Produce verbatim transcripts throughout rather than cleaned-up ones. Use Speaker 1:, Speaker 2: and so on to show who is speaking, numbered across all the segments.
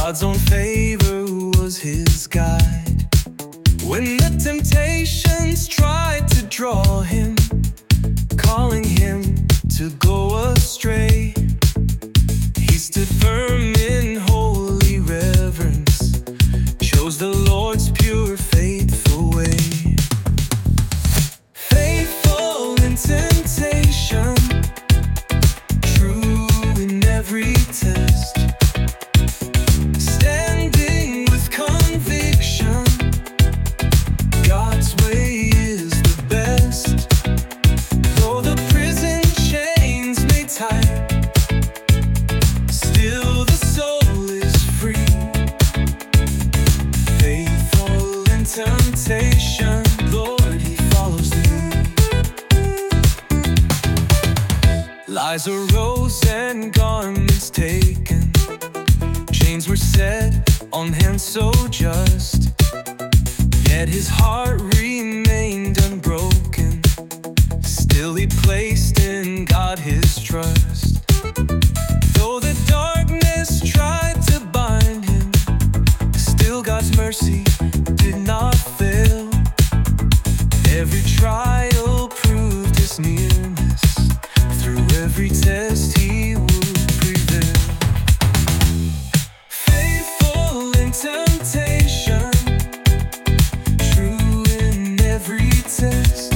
Speaker 1: God's own favor was his guide. When the temptations tried to draw him, calling him to go astray, he stood firm in holy reverence, chose the Lord's pure, faithful way. Faithful in temptation, true in every test, standing with conviction, God's way is the best. Though the prison chains may tie, still the soul is free. Faithful in temptation, Lord, he follows thee. Lies arose and garments taken, chains were set on hands so just, yet his heart remained unbroken. Still he placed in God his trust. Though the darkness tried to bind him, still God's mercy did not fail. Every trial proved his nearness, through every test he would prevail. Faithful in temptation, true in every test,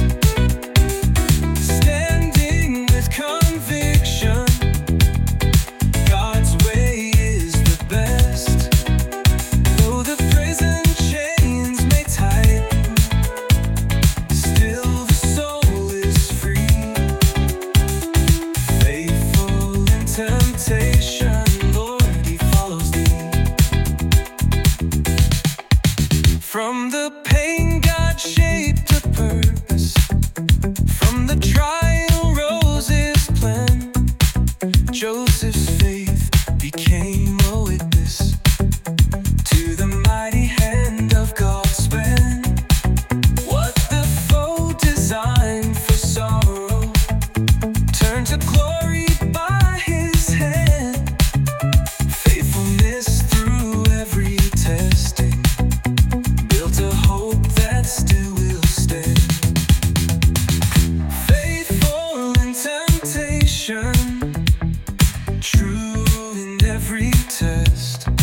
Speaker 1: standing with conviction, God's way is the best. Though the prison chains may tighten, still the soul is free. Faithful in temptation, Lord, he follows thee. From the pain God shaped a purpose, from the trial rose his plan. Joseph's faith became a witness to the mighty hand of God's span. What the foe designed for sorrow turned to glory by his hand. Faithfulness through every testing built a hope that still will stand. Faithful in temptation, true in every test,